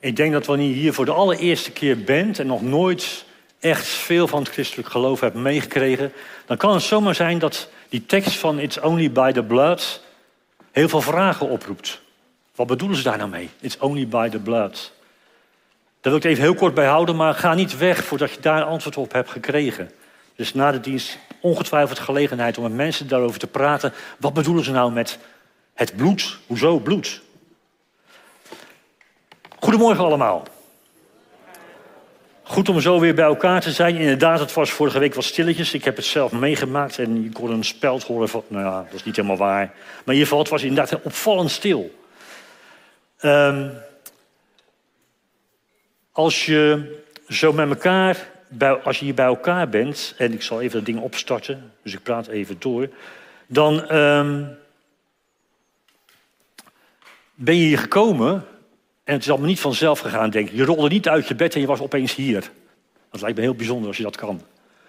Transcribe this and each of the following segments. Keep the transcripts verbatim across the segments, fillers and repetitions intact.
Ik denk dat wanneer je hier voor de allereerste keer bent en nog nooit echt veel van het christelijk geloof hebt meegekregen, dan kan het zomaar zijn dat die tekst van It's only by the blood heel veel vragen oproept. Wat bedoelen ze daar nou mee? It's only by the blood. Daar wil ik het even heel kort bij houden, maar ga niet weg voordat je daar antwoord op hebt gekregen. Dus na de dienst ongetwijfeld gelegenheid om met mensen daarover te praten. Wat bedoelen ze nou met het bloed? Hoezo bloed? Goedemorgen allemaal. Goed om zo weer bij elkaar te zijn. Inderdaad, het was vorige week wat stilletjes. Ik heb het zelf meegemaakt en je kon een speld horen van, nou ja, dat is niet helemaal waar. Maar in ieder geval, het was inderdaad opvallend stil. Um, als je zo met elkaar, bij, als je hier bij elkaar bent, en ik zal even dat ding opstarten, dus ik praat even door, dan um, ben je hier gekomen. En het is allemaal niet vanzelf gegaan, denk ik. Je rolde niet uit je bed en je was opeens hier. Dat lijkt me heel bijzonder als je dat kan.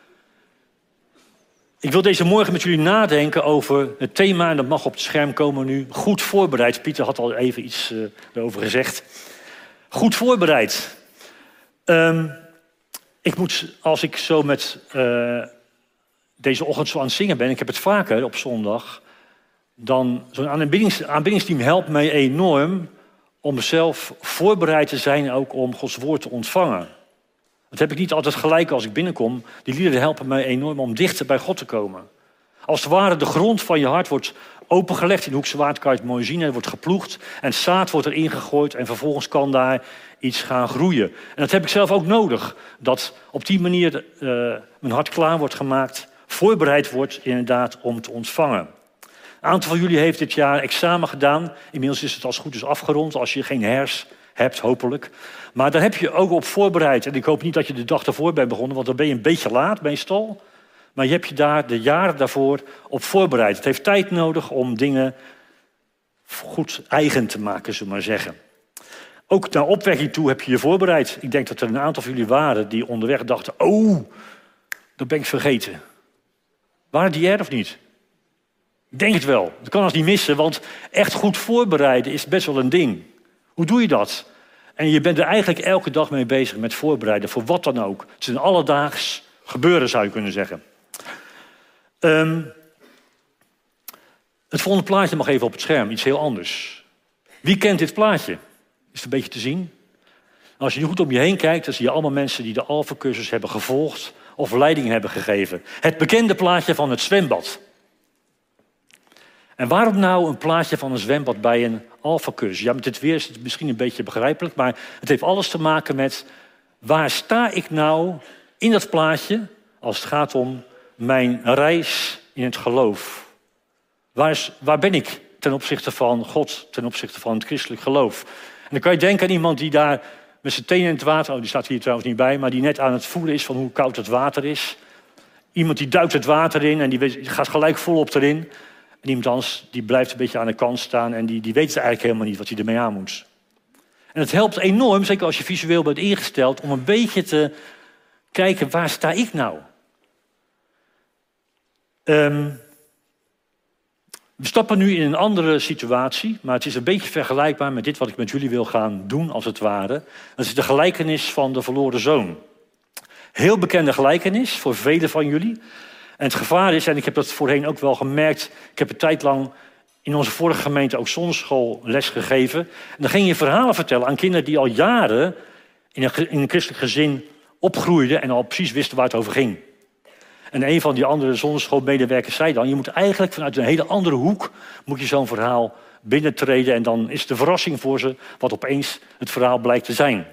Ik wil deze morgen met jullie nadenken over het thema, en dat mag op het scherm komen nu, goed voorbereid. Pieter had al even iets uh, erover gezegd. Goed voorbereid. Um, ik moet, als ik zo met uh, deze ochtend zo aan het zingen ben, ik heb het vaker op zondag, dan zo'n aanbiddings, aanbiddingsteam helpt mij enorm om zelf voorbereid te zijn ook om Gods woord te ontvangen. Dat heb ik niet altijd gelijk als ik binnenkom. Die liederen helpen mij enorm om dichter bij God te komen. Als het ware de grond van je hart wordt opengelegd. In Hoekse Waard kan je het mooi zien. Er wordt geploegd en zaad wordt erin gegooid. En vervolgens kan daar iets gaan groeien. En dat heb ik zelf ook nodig. Dat op die manier uh, mijn hart klaar wordt gemaakt. Voorbereid wordt inderdaad om te ontvangen. Een aantal van jullie heeft dit jaar examen gedaan. Inmiddels is het als het goed is afgerond. Als je geen hers hebt, hopelijk. Maar daar heb je ook op voorbereid. En ik hoop niet dat je de dag ervoor bent begonnen, want dan ben je een beetje laat meestal. Maar je hebt je daar de jaren daarvoor op voorbereid. Het heeft tijd nodig om dingen goed eigen te maken, zullen we maar zeggen. Ook naar opwekking toe heb je je voorbereid. Ik denk dat er een aantal van jullie waren die onderweg dachten, oh, dat ben ik vergeten. Waren die er of niet? Ik denk het wel. Dat kan ons niet missen, want echt goed voorbereiden is best wel een ding. Hoe doe je dat? En je bent er eigenlijk elke dag mee bezig met voorbereiden, voor wat dan ook. Het is een alledaags gebeuren, zou je kunnen zeggen. Um, het volgende plaatje mag even op het scherm, iets heel anders. Wie kent dit plaatje? Is het een beetje te zien? Als je nu goed om je heen kijkt, dan zie je allemaal mensen die de Alpha-cursus hebben gevolgd of leiding hebben gegeven. Het bekende plaatje van het zwembad. En waarom nou een plaatje van een zwembad bij een Alpha-cursus? Ja, met dit weer is het misschien een beetje begrijpelijk, maar het heeft alles te maken met waar sta ik nou in dat plaatje als het gaat om mijn reis in het geloof? Waar, is, waar ben ik ten opzichte van God, ten opzichte van het christelijk geloof? En dan kan je denken aan iemand die daar met zijn tenen in het water, oh, die staat hier trouwens niet bij, maar die net aan het voelen is van hoe koud het water is. Iemand die duikt het water in en die gaat gelijk volop erin. En iemand anders die blijft een beetje aan de kant staan en die, die weet eigenlijk helemaal niet wat hij ermee aan moet. En het helpt enorm, zeker als je visueel bent ingesteld, om een beetje te kijken, waar sta ik nou? Um, we stappen nu in een andere situatie, maar het is een beetje vergelijkbaar met dit wat ik met jullie wil gaan doen, als het ware. Dat is de gelijkenis van de verloren zoon. Heel bekende gelijkenis voor velen van jullie. En het gevaar is, en ik heb dat voorheen ook wel gemerkt, ik heb een tijd lang in onze vorige gemeente ook zondagschoolles gegeven. En dan ging je verhalen vertellen aan kinderen die al jaren in een, in een christelijk gezin opgroeiden en al precies wisten waar het over ging. En een van die andere zondagschoolmedewerkers zei dan, je moet eigenlijk vanuit een hele andere hoek moet je zo'n verhaal binnentreden en dan is het de verrassing voor ze wat opeens het verhaal blijkt te zijn.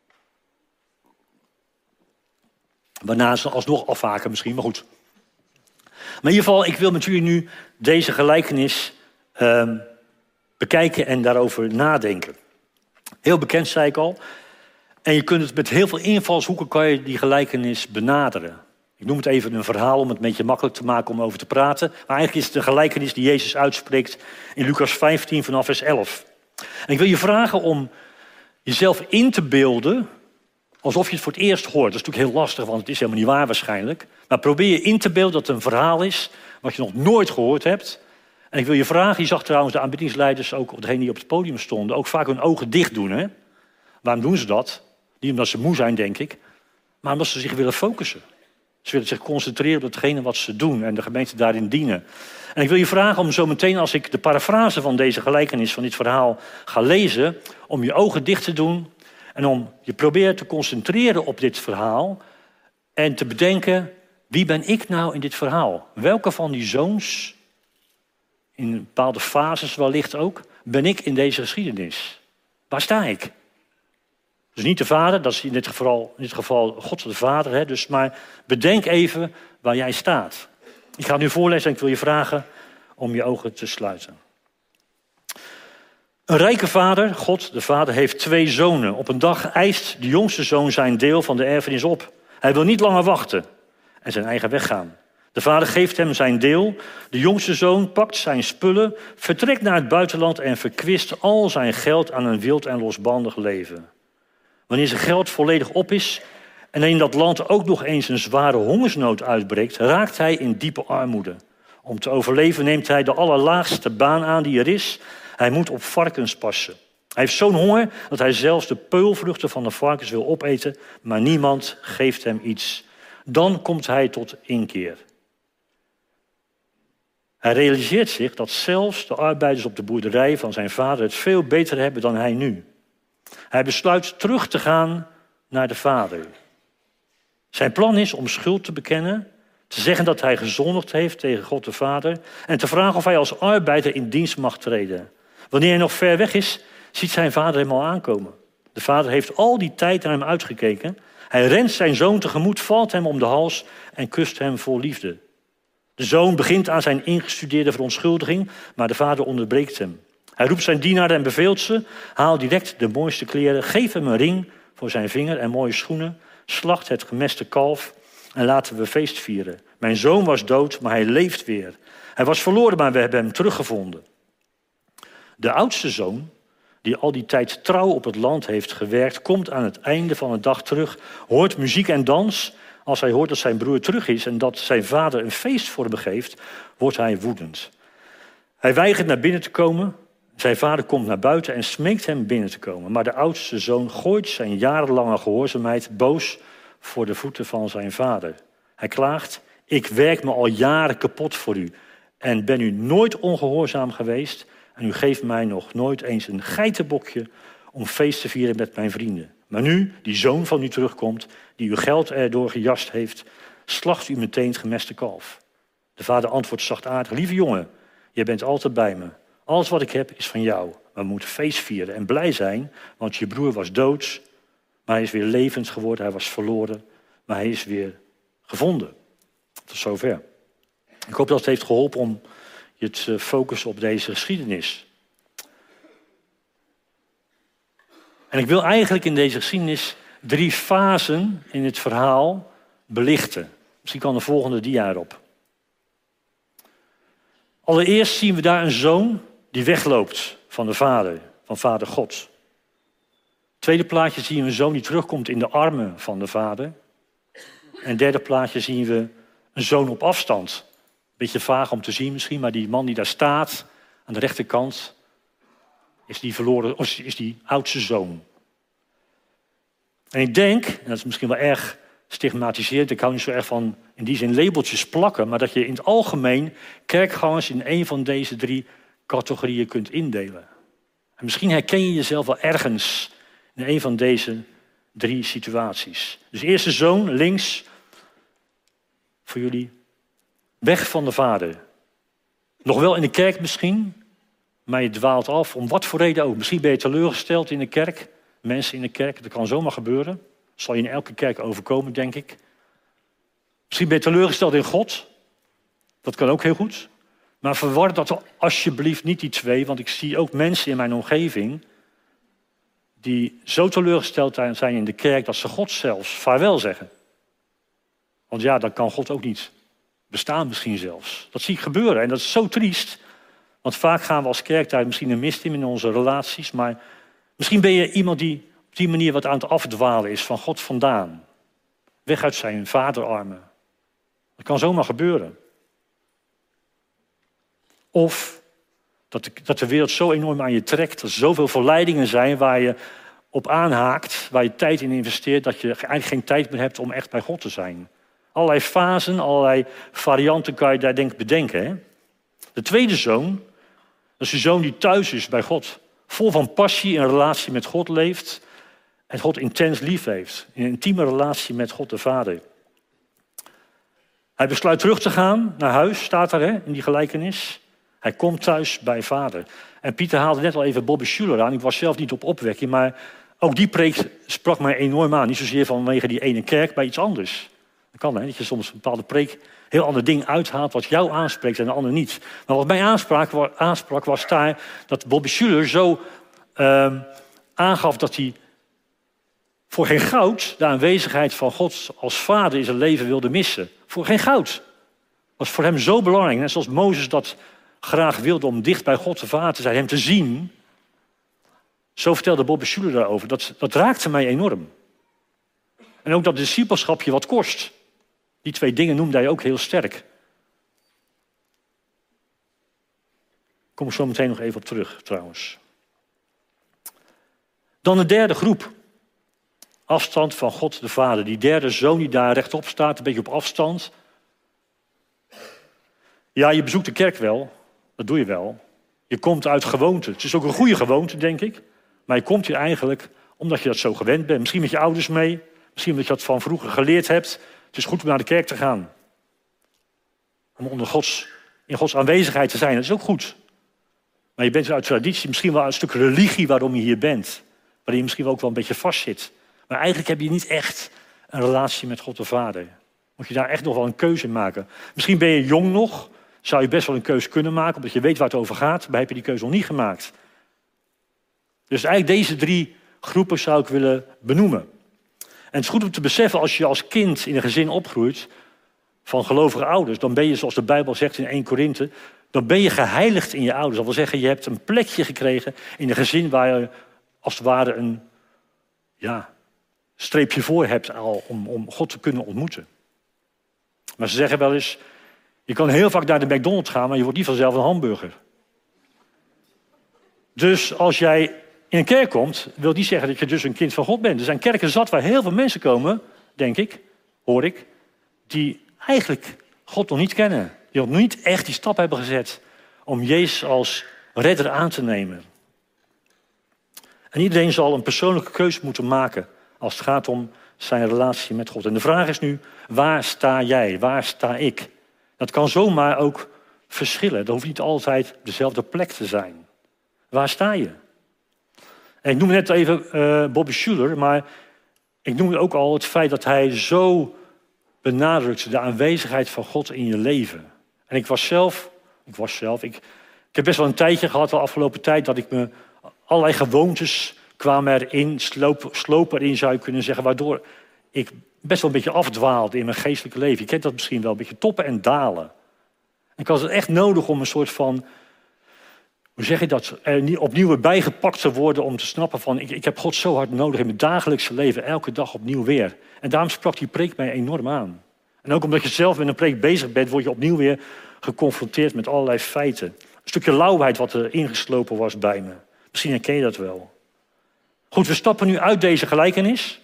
Waarna ze alsnog afhaken misschien, maar goed. Maar in ieder geval, ik wil met jullie nu deze gelijkenis uh, bekijken en daarover nadenken. Heel bekend, zei ik al. En je kunt het met heel veel invalshoeken kan je die gelijkenis benaderen. Ik noem het even een verhaal om het een beetje makkelijk te maken om over te praten. Maar eigenlijk is het een gelijkenis die Jezus uitspreekt in Lucas vijftien vanaf vers elf. En ik wil je vragen om jezelf in te beelden alsof je het voor het eerst hoort. Dat is natuurlijk heel lastig, want het is helemaal niet waar waarschijnlijk. Maar probeer je in te beelden dat het een verhaal is wat je nog nooit gehoord hebt. En ik wil je vragen, je zag trouwens de aanbiddingsleiders, ook degenen die op het podium stonden, ook vaak hun ogen dicht doen. Hè? Waarom doen ze dat? Niet omdat ze moe zijn, denk ik, maar omdat ze zich willen focussen. Ze willen zich concentreren op hetgene wat ze doen en de gemeente daarin dienen. En ik wil je vragen om zo meteen, als ik de parafrase van deze gelijkenis, van dit verhaal, ga lezen, om je ogen dicht te doen en om je proberen te concentreren op dit verhaal en te bedenken, wie ben ik nou in dit verhaal? Welke van die zoons, in bepaalde fases wellicht ook, ben ik in deze geschiedenis? Waar sta ik? Dus niet de vader, dat is in dit geval, in dit geval God de Vader. Hè, dus, maar bedenk even waar jij staat. Ik ga het nu voorlezen en ik wil je vragen om je ogen te sluiten. Een rijke vader, God de Vader, heeft twee zonen. Op een dag eist de jongste zoon zijn deel van de erfenis op. Hij wil niet langer wachten en zijn eigen weg gaan. De vader geeft hem zijn deel. De jongste zoon pakt zijn spullen, vertrekt naar het buitenland en verkwist al zijn geld aan een wild en losbandig leven. Wanneer zijn geld volledig op is en in dat land ook nog eens een zware hongersnood uitbreekt, raakt hij in diepe armoede. Om te overleven neemt hij de allerlaagste baan aan die er is. Hij moet op varkens passen. Hij heeft zo'n honger dat hij zelfs de peulvruchten van de varkens wil opeten, maar niemand geeft hem iets. Dan komt hij tot inkeer. Hij realiseert zich dat zelfs de arbeiders op de boerderij van zijn vader het veel beter hebben dan hij nu. Hij besluit terug te gaan naar de vader. Zijn plan is om schuld te bekennen, te zeggen dat hij gezondigd heeft tegen God de Vader en te vragen of hij als arbeider in dienst mag treden. Wanneer hij nog ver weg is, ziet zijn vader hem al aankomen. De vader heeft al die tijd naar hem uitgekeken. Hij rent zijn zoon tegemoet, valt hem om de hals en kust hem vol liefde. De zoon begint aan zijn ingestudeerde verontschuldiging, maar de vader onderbreekt hem. Hij roept zijn dienaren en beveelt ze, haal direct de mooiste kleren, geef hem een ring voor zijn vinger en mooie schoenen, slacht het gemeste kalf en laten we feest vieren. Mijn zoon was dood, maar hij leeft weer. Hij was verloren, maar we hebben hem teruggevonden. De oudste zoon, die al die tijd trouw op het land heeft gewerkt, komt aan het einde van de dag terug, hoort muziek en dans. Als hij hoort dat zijn broer terug is en dat zijn vader een feest voor hem geeft, wordt hij woedend. Hij weigert naar binnen te komen. Zijn vader komt naar buiten en smeekt hem binnen te komen. Maar de oudste zoon gooit zijn jarenlange gehoorzaamheid boos voor de voeten van zijn vader. Hij klaagt, ik werk me al jaren kapot voor u en ben u nooit ongehoorzaam geweest en u geeft mij nog nooit eens een geitenbokje om feest te vieren met mijn vrienden. Maar nu die zoon van u terugkomt, die uw geld erdoor gejast heeft, slacht u meteen het gemeste kalf. De vader antwoordt zachtaardig, lieve jongen, jij bent altijd bij me. Alles wat ik heb is van jou. We moeten feest vieren en blij zijn, want je broer was dood, maar hij is weer levend geworden. Hij was verloren, maar hij is weer gevonden. Tot zover. Ik hoop dat het heeft geholpen om je te focussen op deze geschiedenis. En ik wil eigenlijk in deze geschiedenis drie fasen in het verhaal belichten. Misschien kan de volgende dia erop. Allereerst zien we daar een zoon die wegloopt van de vader, van vader God. Tweede plaatje zien we een zoon die terugkomt in de armen van de vader. En derde plaatje zien we een zoon op afstand. Beetje vaag om te zien misschien, maar die man die daar staat aan de rechterkant is die verloren, is die oudste zoon. En ik denk, en dat is misschien wel erg stigmatiserend, ik hou niet zo erg van in die zin labeltjes plakken, maar dat je in het algemeen kerkgangers in een van deze drie categorieën kunt indelen. En misschien herken je jezelf wel ergens in een van deze drie situaties. Dus eerste zoon, links, voor jullie, weg van de vader. Nog wel in de kerk misschien, maar je dwaalt af, om wat voor reden ook. Misschien ben je teleurgesteld in de kerk, mensen in de kerk, dat kan zomaar gebeuren. Dat zal je in elke kerk overkomen, denk ik. Misschien ben je teleurgesteld in God, dat kan ook heel goed. Maar verwar dat alsjeblieft niet die twee, want ik zie ook mensen in mijn omgeving die zo teleurgesteld zijn in de kerk dat ze God zelfs vaarwel zeggen. Want ja, dan kan God ook niet bestaan misschien zelfs. Dat zie ik gebeuren en dat is zo triest. Want vaak gaan we als kerk daar misschien een mist in in onze relaties. Maar misschien ben je iemand die op die manier wat aan het afdwalen is van God vandaan. Weg uit zijn vaderarmen. Dat kan zomaar gebeuren. Of dat de, dat de wereld zo enorm aan je trekt. Dat er zoveel verleidingen zijn waar je op aanhaakt, waar je tijd in investeert, dat je eigenlijk geen tijd meer hebt om echt bij God te zijn. Allerlei fasen, allerlei varianten kan je daar denk ik bedenken. Hè? De tweede zoon, dat is de zoon die thuis is bij God. Vol van passie in een relatie met God leeft en God intens lief heeft. In een intieme relatie met God de Vader. Hij besluit terug te gaan naar huis, staat er hè, in die gelijkenis. Hij komt thuis bij Vader. En Pieter haalde net al even Bobby Schuller aan. Ik was zelf niet op opwekking, maar ook die preek sprak mij enorm aan. Niet zozeer vanwege die ene kerk, maar iets anders. Dat kan, hè, dat je soms een bepaalde preek heel ander ding uithaalt wat jou aanspreekt en de ander niet. Maar wat mij aansprak, aansprak was daar dat Bobby Schuller zo uh, aangaf dat hij voor geen goud de aanwezigheid van God als vader in zijn leven wilde missen. Voor geen goud. Dat was voor hem zo belangrijk. Net zoals Mozes dat graag wilde om dicht bij God de Vader te zijn, hem te zien. Zo vertelde Bobby Schuller daarover. Dat, dat raakte mij enorm. En ook dat discipelschap je wat kost. Die twee dingen noemde hij ook heel sterk. Daar kom ik zo meteen nog even op terug, trouwens. Dan de derde groep. Afstand van God de Vader. Die derde zoon die daar rechtop staat, een beetje op afstand. Ja, je bezoekt de kerk wel. Dat doe je wel. Je komt uit gewoonte. Het is ook een goede gewoonte, denk ik. Maar je komt hier eigenlijk omdat je dat zo gewend bent. Misschien met je ouders mee. Misschien omdat je dat van vroeger geleerd hebt. Het is goed om naar de kerk te gaan. Om onder Gods, in Gods aanwezigheid te zijn, dat is ook goed. Maar je bent uit traditie misschien wel een stuk religie waarom je hier bent. Waarin je misschien ook wel een beetje vastzit. Maar eigenlijk heb je niet echt een relatie met God de Vader. Moet je daar echt nog wel een keuze in maken. Misschien ben je jong nog. Zou je best wel een keuze kunnen maken, omdat je weet waar het over gaat. Maar heb je die keuze nog niet gemaakt. Dus eigenlijk deze drie groepen zou ik willen benoemen. En het is goed om te beseffen, als je als kind in een gezin opgroeit van gelovige ouders, dan ben je, zoals de Bijbel zegt in Eerste Korinthe, dan ben je geheiligd in je ouders. Dat wil zeggen, je hebt een plekje gekregen in een gezin waar je als het ware een ja, streepje voor hebt al om, om God te kunnen ontmoeten. Maar ze zeggen wel eens, je kan heel vaak naar de McDonald's gaan, maar je wordt niet vanzelf een hamburger. Dus als jij in een kerk komt, wil niet zeggen dat je dus een kind van God bent. Er zijn kerken zat waar heel veel mensen komen, denk ik, hoor ik, die eigenlijk God nog niet kennen. Die nog niet echt die stap hebben gezet om Jezus als redder aan te nemen. En iedereen zal een persoonlijke keuze moeten maken als het gaat om zijn relatie met God. En de vraag is nu, waar sta jij? Waar sta ik? Dat kan zomaar ook verschillen. Dat hoeft niet altijd op dezelfde plek te zijn. Waar sta je? En ik noemde net even uh, Bobby Schuller, maar ik noemde ook al het feit dat hij zo benadrukte de aanwezigheid van God in je leven. En ik was zelf, ik was zelf, ik, ik heb best wel een tijdje gehad, de afgelopen tijd, dat ik me allerlei gewoontes kwamen erin, sloop, sloop erin zou je kunnen zeggen, waardoor ik best wel een beetje afdwaalde in mijn geestelijke leven. Je kent dat misschien wel, een beetje toppen en dalen. En ik had het echt nodig om een soort van, hoe zeg je dat, er opnieuw weer bijgepakt te worden om te snappen van, ik, ik heb God zo hard nodig in mijn dagelijkse leven, elke dag opnieuw weer. En daarom sprak die preek mij enorm aan. En ook omdat je zelf met een preek bezig bent, word je opnieuw weer geconfronteerd met allerlei feiten. Een stukje lauwheid wat er ingeslopen was bij me. Misschien herken je dat wel. Goed, we stappen nu uit deze gelijkenis.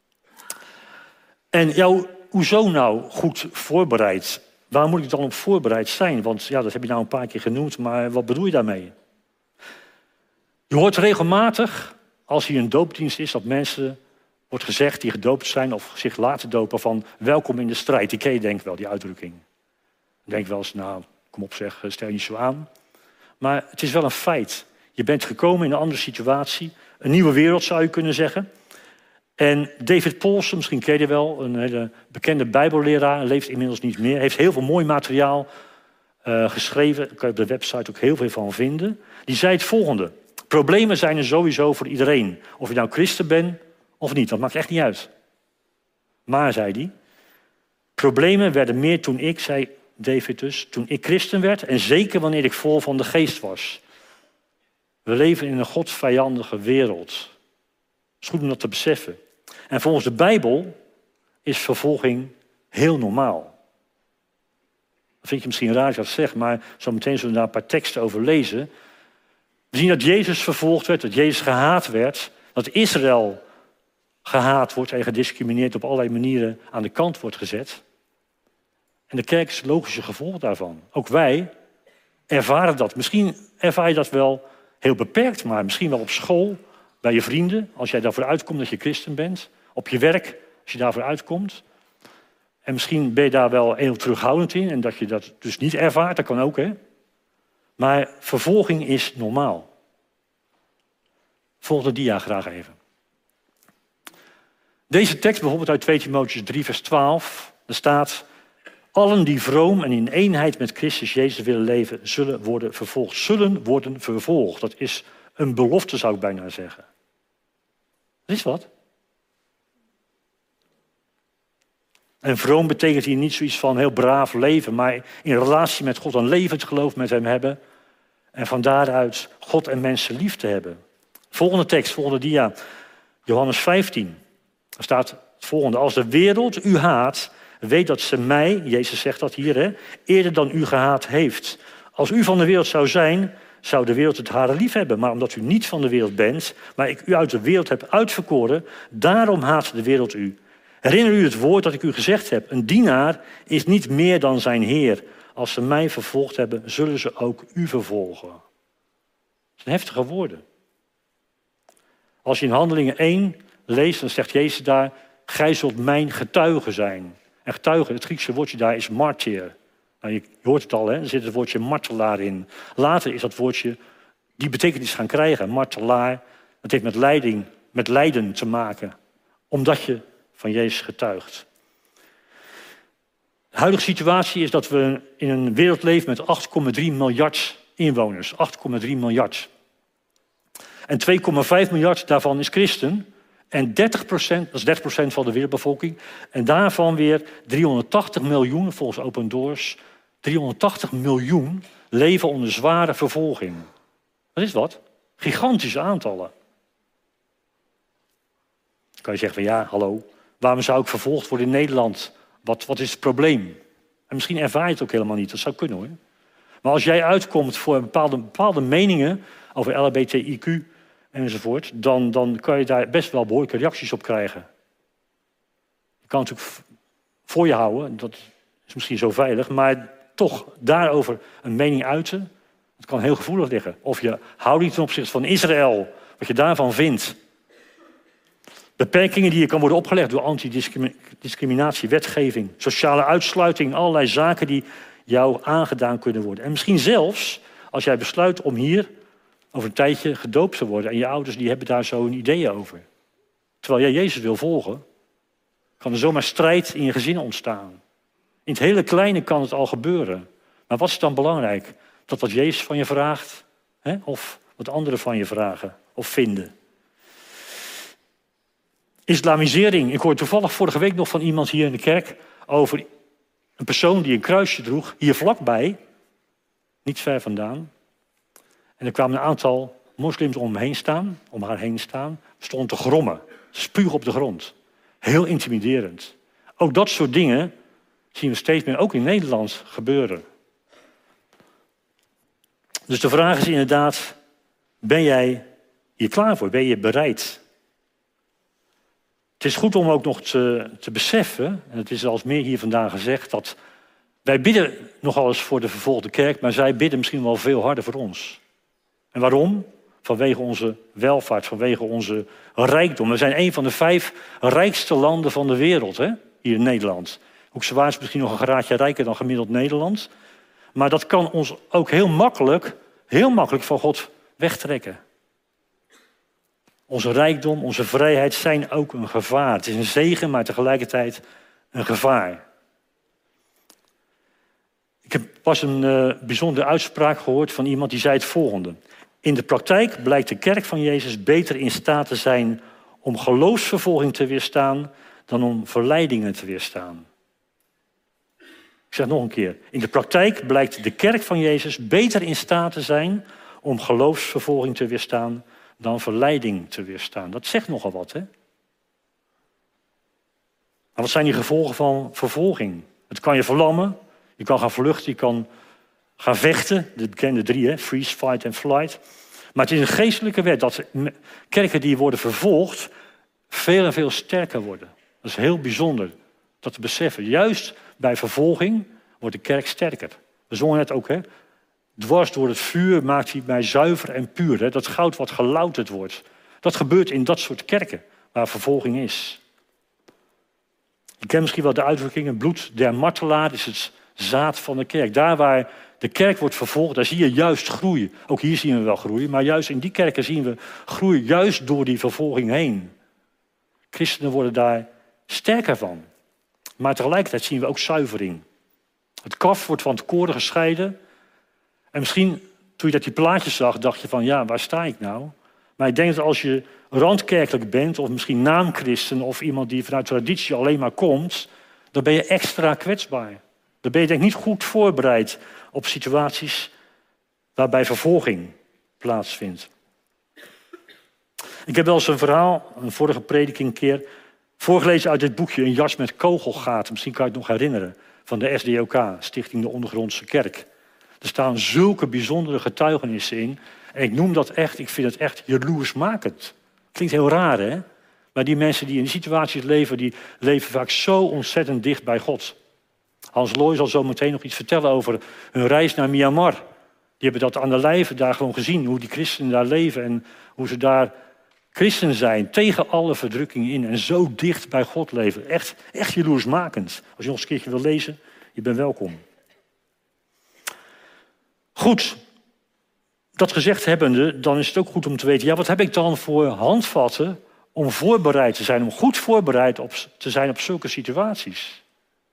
En jou, hoezo nou goed voorbereid? Waar moet ik dan op voorbereid zijn? Want ja, dat heb je nou een paar keer genoemd, maar wat bedoel je daarmee? Je hoort regelmatig, als hier een doopdienst is, dat mensen, wordt gezegd, die gedoopt zijn of zich laten dopen, van welkom in de strijd. Die ken je denk ik wel, die uitdrukking. Ik denk wel eens, nou, kom op zeg, stel je niet zo aan. Maar het is wel een feit. Je bent gekomen in een andere situatie. Een nieuwe wereld zou je kunnen zeggen. En David Paulsen, misschien ken je wel, een hele bekende bijbelleraar, leeft inmiddels niet meer. Heeft heel veel mooi materiaal uh, geschreven. Daar kan je op de website ook heel veel van vinden. Die zei het volgende. Problemen zijn er sowieso voor iedereen. Of je nou christen bent of niet, dat maakt echt niet uit. Maar, zei hij, problemen werden meer toen ik, zei David dus, toen ik christen werd. En zeker wanneer ik vol van de geest was. We leven in een godsvijandige wereld. Het is goed om dat te beseffen. En volgens de Bijbel is vervolging heel normaal. Dat vind je misschien raar als ik dat zeg, maar zo meteen zullen we daar een paar teksten over lezen. We zien dat Jezus vervolgd werd, dat Jezus gehaat werd. Dat Israël gehaat wordt en gediscrimineerd op allerlei manieren aan de kant wordt gezet. En de kerk is het logische gevolg daarvan. Ook wij ervaren dat. Misschien ervaar je dat wel heel beperkt, maar misschien wel op school, bij je vrienden, als jij daarvoor uitkomt dat je christen bent. Op je werk, als je daarvoor uitkomt. En misschien ben je daar wel heel terughoudend in en dat je dat dus niet ervaart, dat kan ook, hè. Maar vervolging is normaal. Volgende dia graag even. Deze tekst bijvoorbeeld uit twee Timotheüs drie vers twaalf. Er staat: allen die vroom en in eenheid met Christus Jezus willen leven, zullen worden vervolgd. Zullen worden vervolgd. Dat is een belofte, zou ik bijna zeggen. Dat is wat. En vroom betekent hier niet zoiets van heel braaf leven, maar in relatie met God een levend geloof met hem hebben. En van daaruit God en mensen lief te hebben. Volgende tekst, volgende dia. Johannes vijftien. Er staat het volgende: als de wereld u haat, weet dat ze mij, Jezus zegt dat hier, hè, eerder dan u gehaat heeft. Als u van de wereld zou zijn, zou de wereld het haar lief hebben. Maar omdat u niet van de wereld bent, maar ik u uit de wereld heb uitverkoren, daarom haat de wereld u. Herinner u het woord dat ik u gezegd heb: een dienaar is niet meer dan zijn heer. Als ze mij vervolgd hebben, zullen ze ook u vervolgen. Dat zijn heftige woorden. Als je in Handelingen één leest, dan zegt Jezus daar: gij zult mijn getuige zijn. En getuige, het Griekse woordje daar is martyr. Nou, je hoort het al, hè? Er zit het woordje martelaar in. Later is dat woordje die betekenis gaan krijgen. Martelaar, dat heeft met leiding, met lijden te maken. Omdat je van Jezus getuigt. De huidige situatie is dat we in een wereld leven met acht komma drie miljard inwoners. acht komma drie miljard. En twee komma vijf miljard daarvan is christen. En dertig procent, dat is dertig procent van de wereldbevolking. En daarvan weer driehonderdtachtig miljoen, volgens Open Doors, driehonderdtachtig miljoen leven onder zware vervolging. Dat is wat. Gigantische aantallen. Dan kan je zeggen van ja, hallo, waarom zou ik vervolgd worden in Nederland? Wat, wat is het probleem? En misschien ervaar je het ook helemaal niet, dat zou kunnen hoor. Maar als jij uitkomt voor bepaalde, bepaalde meningen over L H B T I Q enzovoort, dan, dan kan je daar best wel behoorlijke reacties op krijgen. Je kan het natuurlijk voor je houden, dat is misschien zo veilig, maar toch daarover een mening uiten, dat kan heel gevoelig liggen. Of je houding ten opzichte van Israël, wat je daarvan vindt. Beperkingen die je kan worden opgelegd door antidiscriminatie, wetgeving, sociale uitsluiting, allerlei zaken die jou aangedaan kunnen worden. En misschien zelfs, als jij besluit om hier over een tijdje gedoopt te worden en je ouders die hebben daar zo een idee over. Terwijl jij Jezus wil volgen, kan er zomaar strijd in je gezin ontstaan. In het hele kleine kan het al gebeuren. Maar wat is dan belangrijk? Dat wat Jezus van je vraagt, hè? Of wat anderen van je vragen of vinden. Islamisering. Ik hoorde toevallig vorige week nog van iemand hier in de kerk over een persoon die een kruisje droeg, hier vlakbij, niet ver vandaan. En er kwamen een aantal moslims om hem heen staan, om haar heen staan, stonden te grommen, spuug op de grond. Heel intimiderend. Ook dat soort dingen zien we steeds meer, ook in Nederland, gebeuren. Dus de vraag is inderdaad, ben jij hier klaar voor? Ben je bereid? Het is goed om ook nog te, te beseffen, en het is al meer hier vandaan gezegd, dat wij bidden nogal eens voor de vervolgde kerk, maar zij bidden misschien wel veel harder voor ons. En waarom? Vanwege onze welvaart, vanwege onze rijkdom. We zijn een van de vijf rijkste landen van de wereld, hè? Hier in Nederland. Hoekswaard is misschien nog een graadje rijker dan gemiddeld Nederland. Maar dat kan ons ook heel makkelijk, heel makkelijk van God wegtrekken. Onze rijkdom, onze vrijheid zijn ook een gevaar. Het is een zegen, maar tegelijkertijd een gevaar. Ik heb pas een uh, bijzondere uitspraak gehoord van iemand die zei het volgende. In de praktijk blijkt de kerk van Jezus beter in staat te zijn om geloofsvervolging te weerstaan dan om verleidingen te weerstaan. Ik zeg nog een keer. In de praktijk blijkt de kerk van Jezus beter in staat te zijn om geloofsvervolging te weerstaan dan verleiding te weerstaan. Dat zegt nogal wat, hè? Maar wat zijn die gevolgen van vervolging? Het kan je verlammen, je kan gaan vluchten, je kan gaan vechten. De bekende drie, hè? Freeze, fight en flight. Maar het is een geestelijke wet dat kerken die worden vervolgd veel en veel sterker worden. Dat is heel bijzonder dat te beseffen. Juist bij vervolging wordt de kerk sterker. We zongen net ook, hè? Dwars door het vuur maakt hij mij zuiver en puur. Hè? Dat goud wat gelouterd wordt. Dat gebeurt in dat soort kerken waar vervolging is. Je kent misschien wel de uitdrukking, het bloed der martelaar is het zaad van de kerk. Daar waar de kerk wordt vervolgd, daar zie je juist groeien. Ook hier zien we wel groeien, maar juist in die kerken zien we groeien, juist door die vervolging heen. Christenen worden daar sterker van. Maar tegelijkertijd zien we ook zuivering. Het kaf wordt van het koren gescheiden. En misschien, toen je dat die plaatjes zag, dacht je van, ja, waar sta ik nou? Maar ik denk dat als je randkerkelijk bent, of misschien naamchristen, of iemand die vanuit traditie alleen maar komt, dan ben je extra kwetsbaar. Dan ben je denk ik niet goed voorbereid op situaties waarbij vervolging plaatsvindt. Ik heb wel eens een verhaal, een vorige prediking een keer, voorgelezen uit dit boekje, Een jas met kogelgaten. Misschien kan je het nog herinneren. Van de S D O K, Stichting de Ondergrondse Kerk. Er staan zulke bijzondere getuigenissen in. En ik noem dat echt, ik vind het echt jaloersmakend. Klinkt heel raar, hè? Maar die mensen die in die situaties leven, die leven vaak zo ontzettend dicht bij God. Hans Looy zal zo meteen nog iets vertellen over hun reis naar Myanmar. Die hebben dat aan de lijve daar gewoon gezien, hoe die christenen daar leven en hoe ze daar christen zijn, tegen alle verdrukkingen in en zo dicht bij God leven. Echt, echt jaloersmakend. Als je nog eens een keertje wil lezen, je bent welkom. Goed, dat gezegd hebbende, dan is het ook goed om te weten, ja, wat heb ik dan voor handvatten om voorbereid te zijn, om goed voorbereid op, te zijn op zulke situaties?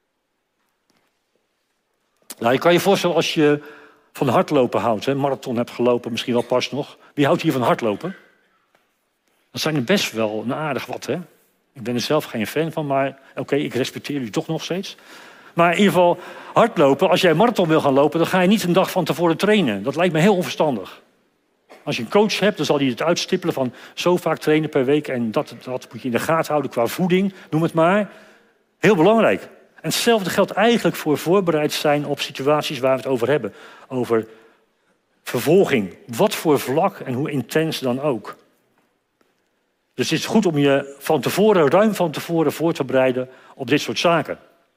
Nou, je kan je voorstellen als je van hardlopen houdt, hè, marathon hebt gelopen, misschien wel pas nog. Wie houdt hier van hardlopen? Dat zijn er best wel een aardig wat, hè? Ik ben er zelf geen fan van, maar oké, okay, ik respecteer u toch nog steeds. Maar in ieder geval, hardlopen, als jij een marathon wil gaan lopen, dan ga je niet een dag van tevoren trainen. Dat lijkt me heel onverstandig. Als je een coach hebt, dan zal hij het uitstippelen van zo vaak trainen per week en dat, dat moet je in de gaten houden qua voeding, noem het maar. Heel belangrijk. En hetzelfde geldt eigenlijk voor voorbereid zijn op situaties waar we het over hebben. Over vervolging. Wat voor vlak en hoe intens dan ook. Dus het is goed om je van tevoren, ruim van tevoren voor te bereiden op dit soort zaken.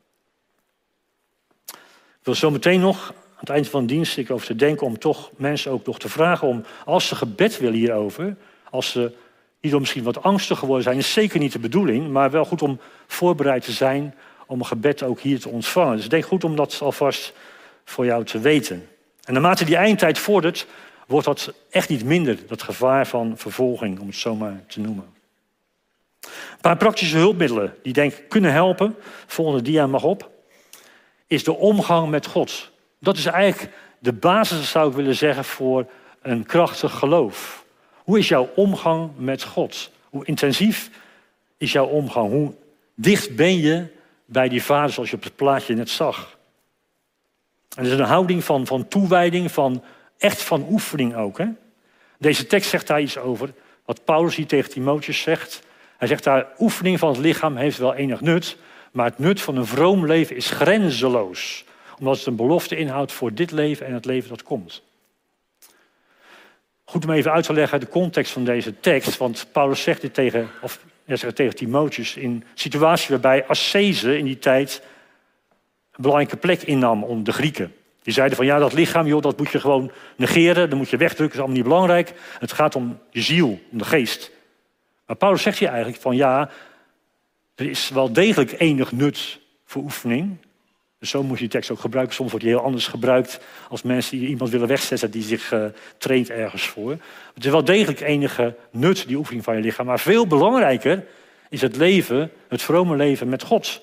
Ik wil zo meteen nog, aan het eind van de dienst, ik over te denken om toch mensen ook nog te vragen om, als ze gebed willen hierover, als ze hierdoor misschien wat angstig geworden zijn, is zeker niet de bedoeling, maar wel goed om voorbereid te zijn om een gebed ook hier te ontvangen. Dus ik denk goed om dat alvast voor jou te weten. En naarmate die eindtijd vordert, wordt dat echt niet minder, dat gevaar van vervolging, om het zo maar te noemen. Een paar praktische hulpmiddelen die denk ik kunnen helpen, volgende dia mag op, is de omgang met God. Dat is eigenlijk de basis, zou ik willen zeggen, voor een krachtig geloof. Hoe is jouw omgang met God? Hoe intensief is jouw omgang? Hoe dicht ben je bij die vader zoals je op het plaatje net zag? En het is een houding van, van toewijding, van echt van oefening ook. Hè? Deze tekst zegt daar iets over, wat Paulus hier tegen Timotheus zegt. Hij zegt daar, oefening van het lichaam heeft wel enig nut, maar het nut van een vroom leven is grenzeloos. Omdat het een belofte inhoudt voor dit leven en het leven dat komt. Goed om even uit te leggen de context van deze tekst. Want Paulus zegt dit tegen, of, ja, zegt tegen Timotheus in een situatie waarbij ascese in die tijd een belangrijke plek innam onder de Grieken. Die zeiden van ja, dat lichaam, joh, dat moet je gewoon negeren, dat moet je wegdrukken, dat is allemaal niet belangrijk. Het gaat om je ziel, om de geest. Maar Paulus zegt hier eigenlijk van ja, er is wel degelijk enig nut voor oefening. Dus zo moet je die tekst ook gebruiken. Soms wordt die heel anders gebruikt als mensen die iemand willen wegzetten die zich uh, traint ergens voor. Het is wel degelijk enige nut, die oefening van je lichaam. Maar veel belangrijker is het leven, het vrome leven met God.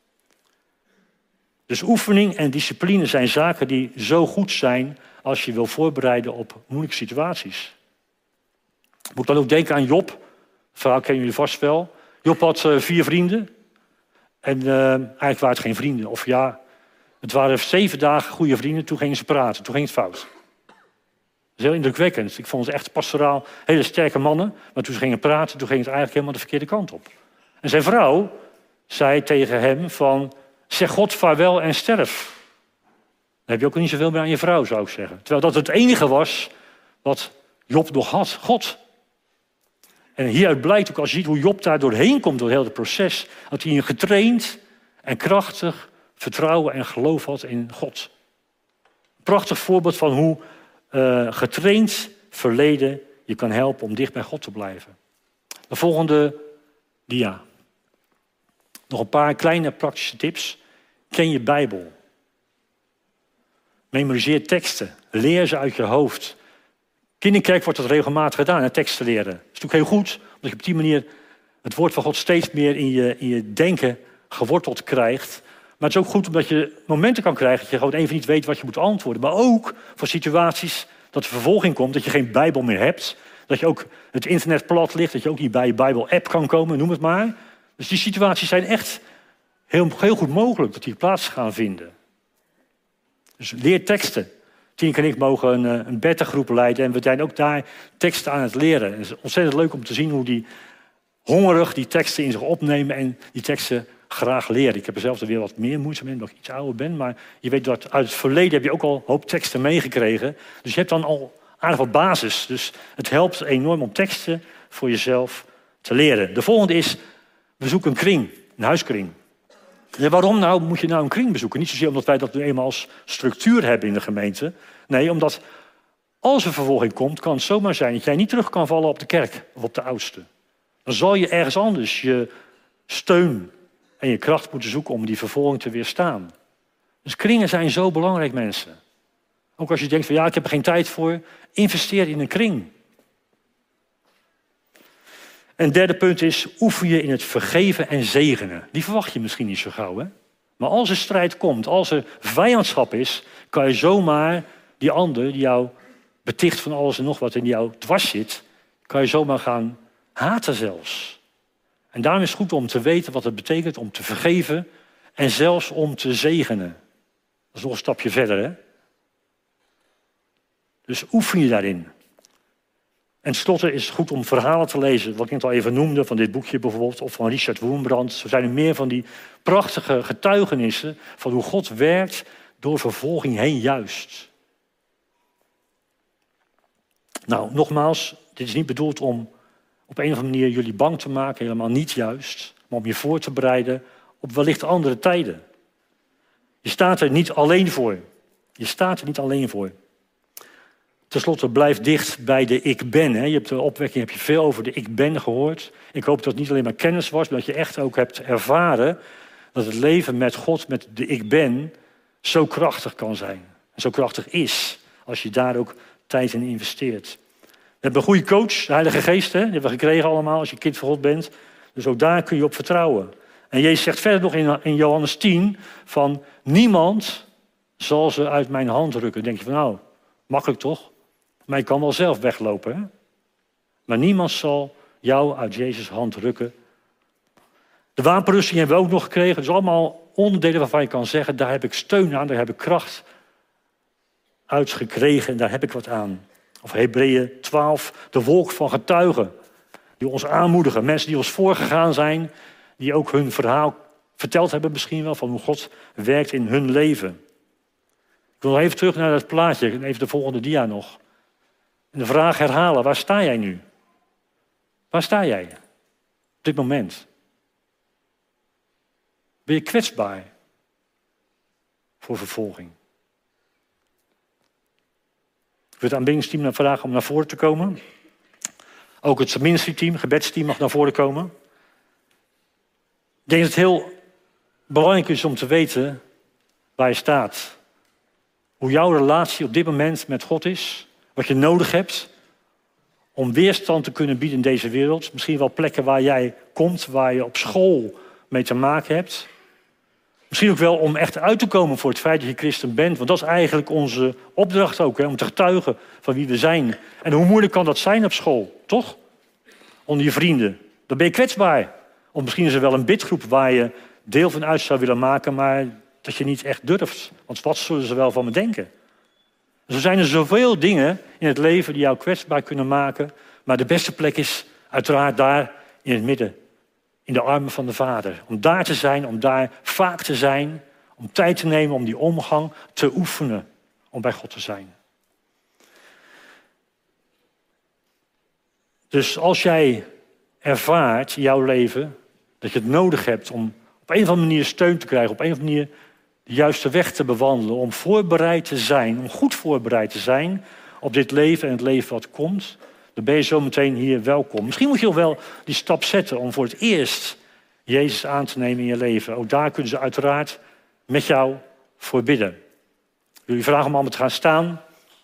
Dus oefening en discipline zijn zaken die zo goed zijn als je wil voorbereiden op moeilijke situaties. Moet ik dan ook denken aan Job. Het verhaal kennen jullie vast wel. Job had uh, vier vrienden. En uh, eigenlijk waren het geen vrienden. Of ja, het waren zeven dagen goede vrienden. Toen gingen ze praten. Toen ging het fout. Dat is heel indrukwekkend. Ik vond ze echt pastoraal hele sterke mannen. Maar toen ze gingen praten, toen ging het eigenlijk helemaal de verkeerde kant op. En zijn vrouw zei tegen hem van, zeg God vaarwel en sterf. Dan heb je ook niet zoveel meer aan je vrouw, zou ik zeggen. Terwijl dat het enige was wat Job nog had, God. En hieruit blijkt ook als je ziet hoe Job daar doorheen komt, door het hele proces, dat hij een getraind en krachtig vertrouwen en geloof had in God. Een prachtig voorbeeld van hoe uh, getraind verleden je kan helpen om dicht bij God te blijven. De volgende dia. Nog een paar kleine praktische tips. Ken je Bijbel. Memoriseer teksten. Leer ze uit je hoofd. Kinderkerk wordt dat regelmatig gedaan, hè, teksten leren. Dat is natuurlijk heel goed, omdat je op die manier het woord van God steeds meer in je, in je denken geworteld krijgt. Maar het is ook goed omdat je momenten kan krijgen dat je gewoon even niet weet wat je moet antwoorden. Maar ook voor situaties dat er vervolging komt, dat je geen Bijbel meer hebt. Dat je ook het internet plat ligt, dat je ook niet bij je Bijbel-app kan komen, noem het maar. Dus die situaties zijn echt heel, heel goed mogelijk dat die plaats gaan vinden. Dus leer teksten. Tineke en ik mogen een, een beta-groep leiden en we zijn ook daar teksten aan het leren. Het is ontzettend leuk om te zien hoe die hongerig die teksten in zich opnemen en die teksten graag leren. Ik heb er zelfs weer wat meer moeite mee, omdat ik iets ouder ben. Maar je weet dat uit het verleden heb je ook al een hoop teksten meegekregen. Dus je hebt dan al aardig wat basis. Dus het helpt enorm om teksten voor jezelf te leren. De volgende is, bezoek een kring, een huiskring. Ja, waarom nou moet je nou een kring bezoeken? Niet zozeer omdat wij dat nu eenmaal als structuur hebben in de gemeente. Nee, omdat als er vervolging komt, kan het zomaar zijn dat jij niet terug kan vallen op de kerk of op de oudste. Dan zal je ergens anders je steun en je kracht moeten zoeken om die vervolging te weerstaan. Dus kringen zijn zo belangrijk, mensen. Ook als je denkt van ja, ik heb er geen tijd voor, investeer in een kring. En het derde punt is, oefen je in het vergeven en zegenen. Die verwacht je misschien niet zo gauw, hè? Maar als er strijd komt, als er vijandschap is, kan je zomaar die ander die jou beticht van alles en nog wat en die jou dwars zit, kan je zomaar gaan haten zelfs. En daarom is het goed om te weten wat het betekent om te vergeven en zelfs om te zegenen. Dat is nog een stapje verder, hè? Dus oefen je daarin. En tenslotte is het goed om verhalen te lezen, wat ik net al even noemde, van dit boekje bijvoorbeeld, of van Richard Wurmbrand. Zo zijn er meer van die prachtige getuigenissen van hoe God werkt door vervolging heen juist. Nou, nogmaals, dit is niet bedoeld om op een of andere manier jullie bang te maken, helemaal niet juist, maar om je voor te bereiden op wellicht andere tijden. Je staat er niet alleen voor. Je staat er niet alleen voor. Ten slotte, blijf dicht bij de ik ben. Hè. Je hebt de opwekking heb je veel over de ik ben gehoord. Ik hoop dat het niet alleen maar kennis was, maar dat je echt ook hebt ervaren dat het leven met God, met de ik ben, zo krachtig kan zijn. En zo krachtig is, als je daar ook tijd in investeert. We hebben een goede coach, de Heilige Geest, hè. Die hebben we gekregen allemaal als je kind van God bent. Dus ook daar kun je op vertrouwen. En Jezus zegt verder nog in, in Johannes tien van niemand zal ze uit mijn hand rukken. Dan denk je van nou, makkelijk toch? Maar je kan wel zelf weglopen. Hè? Maar niemand zal jou uit Jezus' hand rukken. De wapenrusting hebben we ook nog gekregen. Dus allemaal onderdelen waarvan je kan zeggen, daar heb ik steun aan, daar heb ik kracht uit gekregen en daar heb ik wat aan. Of Hebreeën twaalf, de wolk van getuigen. Die ons aanmoedigen. Mensen die ons voorgegaan zijn. Die ook hun verhaal verteld hebben misschien wel van hoe God werkt in hun leven. Ik wil nog even terug naar dat plaatje. Even de volgende dia nog. En de vraag herhalen, waar sta jij nu? Waar sta jij op dit moment? Ben je kwetsbaar voor vervolging? Ik wil het aanbiddingsteam naar vragen om naar voren te komen. Ook het ministerieteam, gebedsteam mag naar voren komen. Ik denk dat het heel belangrijk is om te weten waar je staat. Hoe jouw relatie op dit moment met God is. Wat je nodig hebt om weerstand te kunnen bieden in deze wereld. Misschien wel plekken waar jij komt, waar je op school mee te maken hebt. Misschien ook wel om echt uit te komen voor het feit dat je christen bent. Want dat is eigenlijk onze opdracht ook, hè, om te getuigen van wie we zijn. En hoe moeilijk kan dat zijn op school, toch? Onder je vrienden. Dan ben je kwetsbaar. Of misschien is er wel een bidgroep waar je deel van uit zou willen maken, maar dat je niet echt durft. Want wat zullen ze wel van me denken? Dus er zijn er zoveel dingen in het leven die jou kwetsbaar kunnen maken. Maar de beste plek is uiteraard daar in het midden. In de armen van de Vader. Om daar te zijn, om daar vaak te zijn. Om tijd te nemen om die omgang te oefenen. Om bij God te zijn. Dus als jij ervaart in jouw leven dat je het nodig hebt om op een of andere manier steun te krijgen, op een of andere manier de juiste weg te bewandelen, om voorbereid te zijn, om goed voorbereid te zijn op dit leven en het leven wat komt, dan ben je zo meteen hier welkom. Misschien moet je ook wel die stap zetten om voor het eerst Jezus aan te nemen in je leven. Ook daar kunnen ze uiteraard met jou voor bidden. Ik wil je vragen om allemaal te gaan staan.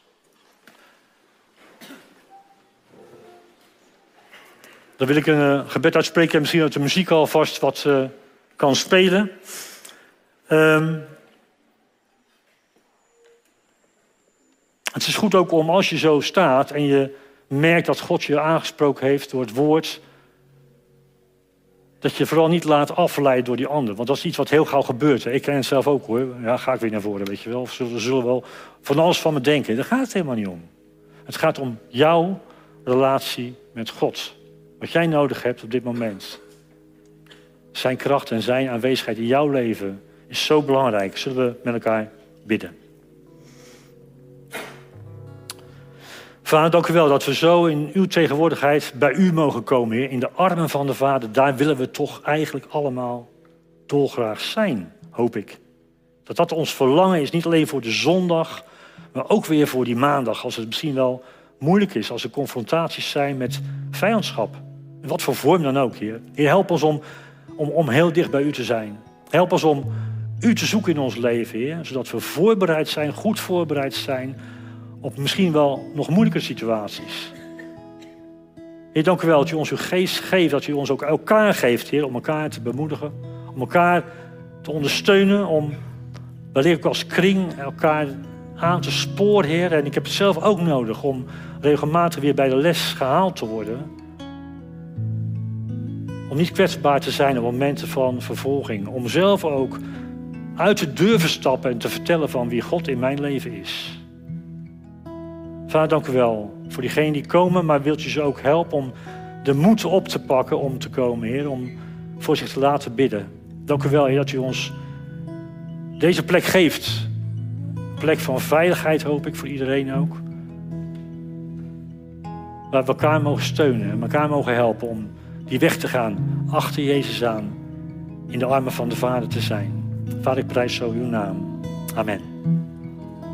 Dan wil ik een uh, gebed uitspreken en misschien dat de muziek alvast wat uh, kan spelen. Um, het is goed ook om als je zo staat en je merkt dat God je aangesproken heeft door het woord, dat je vooral niet laat afleiden door die ander. Want dat is iets wat heel gauw gebeurt. Hè. Ik ken het zelf ook hoor. Ja, ga ik weer naar voren, weet je wel. Of zullen, zullen wel van alles van me denken. Daar gaat het helemaal niet om. Het gaat om jouw relatie met God. Wat jij nodig hebt op dit moment. Zijn kracht en zijn aanwezigheid in jouw leven is zo belangrijk. Zullen we met elkaar bidden. Vader, dank u wel dat we zo in uw tegenwoordigheid bij u mogen komen, Heer. In de armen van de Vader, daar willen we toch eigenlijk allemaal dolgraag zijn, hoop ik. Dat dat ons verlangen is, niet alleen voor de zondag, maar ook weer voor die maandag. Als het misschien wel moeilijk is, als er confrontaties zijn met vijandschap. In wat voor vorm dan ook, Heer. Heer, help ons om, om, om heel dicht bij u te zijn. Help ons om u te zoeken in ons leven, Heer. Zodat we voorbereid zijn, goed voorbereid zijn op misschien wel nog moeilijke situaties. Heer, dank u wel dat u ons uw geest geeft, dat u ons ook elkaar geeft, Heer, om elkaar te bemoedigen, om elkaar te ondersteunen, om wellicht ook als kring elkaar aan te sporen, Heer. En ik heb het zelf ook nodig om regelmatig weer bij de les gehaald te worden. Om niet kwetsbaar te zijn op momenten van vervolging. Om zelf ook uit te durven stappen en te vertellen van wie God in mijn leven is. Vader, dank u wel voor diegenen die komen, maar wilt u ze ook helpen om de moed op te pakken om te komen, Heer, om voor zich te laten bidden. Dank u wel, Heer, dat u ons deze plek geeft. Een plek van veiligheid, hoop ik, voor iedereen ook. Waar we elkaar mogen steunen en elkaar mogen helpen om die weg te gaan, achter Jezus aan, in de armen van de Vader te zijn. Vader, ik prijs zo uw naam. Amen.